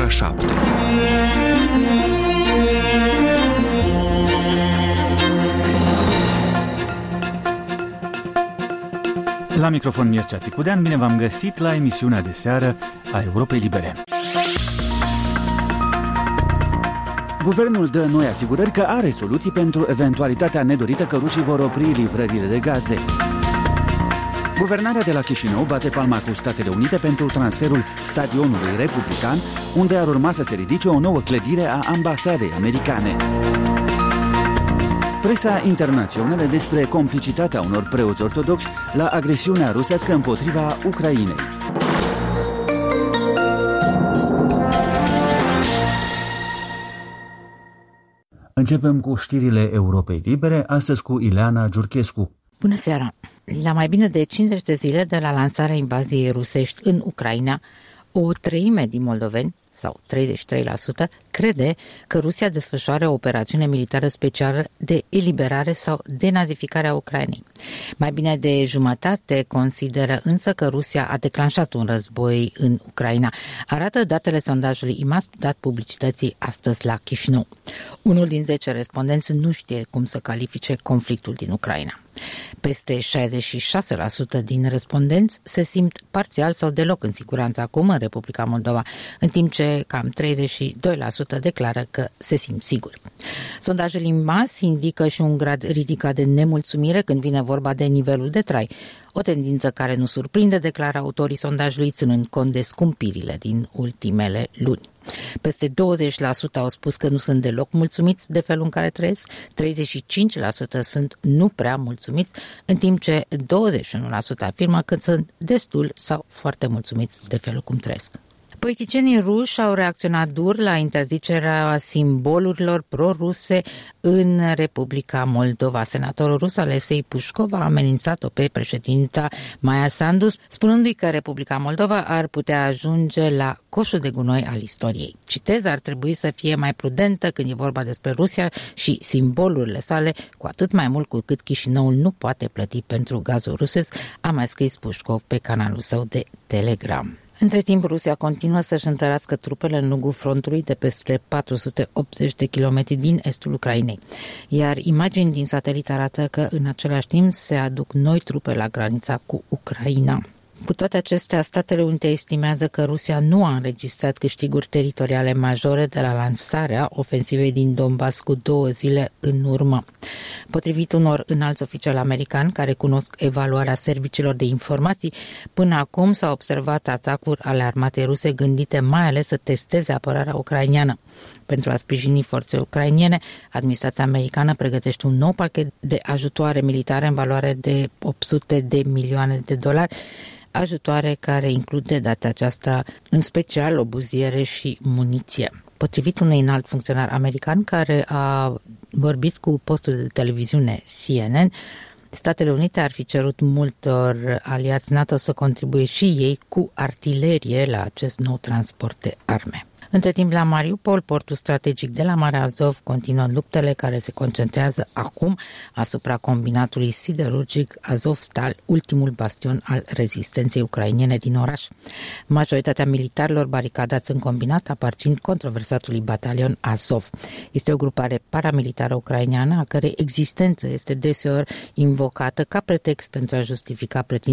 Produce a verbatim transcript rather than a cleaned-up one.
ora șapte. La microfon Mircea Țicudean, bine v-am găsit la emisiunea de seară a Europei Libere. Guvernul dă noi asigurări că are soluții pentru eventualitatea nedorită că rușii vor opri livrările de gaze. Guvernarea de la Chișinău bate palma cu Statele Unite pentru transferul stadionului republican, unde ar urma să se ridice o nouă clădire a ambasadei americane. Presa internațională despre complicitatea unor preoți ortodoxi la agresiunea rusească împotriva Ucrainei. Începem cu știrile Europei Libere, astăzi cu Ileana Giurchescu. Bună seara! La mai bine de cincizeci de zile de la lansarea invaziei rusești în Ucraina, o treime din moldoveni, sau treizeci și trei la sută, crede că Rusia desfășoară o operațiune militară specială de eliberare sau denazificare a Ucrainei. Mai bine de jumătate consideră însă că Rusia a declanșat un război în Ucraina. Arată datele sondajului I M A S dat publicității astăzi la Chișinău. Unul din zece respondenți nu știe cum să califice conflictul din Ucraina. Peste șaizeci și șase la sută din respondenți se simt parțial sau deloc în siguranță acum în Republica Moldova, în timp ce cam treizeci și doi la sută declară că se simt siguri. Sondajul I M A S indică și un grad ridicat de nemulțumire când vine vorba de nivelul de trai, o tendință care nu surprinde, declară autorii sondajului, ținând cont de scumpirile din ultimele luni. Peste douăzeci la sută au spus că nu sunt deloc mulțumiți de felul în care trăiesc, treizeci și cinci la sută sunt nu prea mulțumiți, în timp ce douăzeci și unu la sută afirmă că sunt destul sau foarte mulțumiți de felul cum trăiesc. Politicienii ruși au reacționat dur la interzicerea simbolurilor pro-ruse în Republica Moldova. Senatorul rus Alexei Pușkov a amenințat-o pe președinta Maia Sandu, spunându-i că Republica Moldova ar putea ajunge la coșul de gunoi al istoriei. Citez, ar trebui să fie mai prudentă când e vorba despre Rusia și simbolurile sale, cu atât mai mult cu cât Chișinăul nu poate plăti pentru gazul rusesc, a mai scris Pușkov pe canalul său de Telegram. Între timp, Rusia continuă să-și întărească trupele în lungul frontului de peste patru sute optzeci de kilometri din estul Ucrainei, iar imagini din satelit arată că în același timp se aduc noi trupe la granița cu Ucraina. Cu toate acestea, Statele Unite estimează că Rusia nu a înregistrat câștiguri teritoriale majore de la lansarea ofensivei din Donbass cu două zile în urmă. Potrivit unor înalți oficiali americani care cunosc evaluarea serviciilor de informații, până acum s-au observat atacuri ale armatei ruse gândite mai ales să testeze apărarea ucraineană. Pentru a sprijini forțele ucrainene, administrația americană pregătește un nou pachet de ajutoare militare în valoare de opt sute de milioane de dolari, ajutoare care include de data aceasta în special obuziere și muniție. Potrivit unui înalt funcționar american care a vorbit cu postul de televiziune C N N, Statele Unite ar fi cerut multor aliați NATO să contribuie și ei cu artilerie la acest nou transport de arme. Între timp, la Mariupol, portul strategic de la Marea Azov, continuă luptele care se concentrează acum asupra combinatului siderurgic Azovstal, ultimul bastion al rezistenței ucrainene din oraș. Majoritatea militarilor baricadați în combinat aparțin controversatului batalion Azov. Este o grupare paramilitară ucraineană a cărei existență este deseori invocată ca pretext pentru a justifica pretinse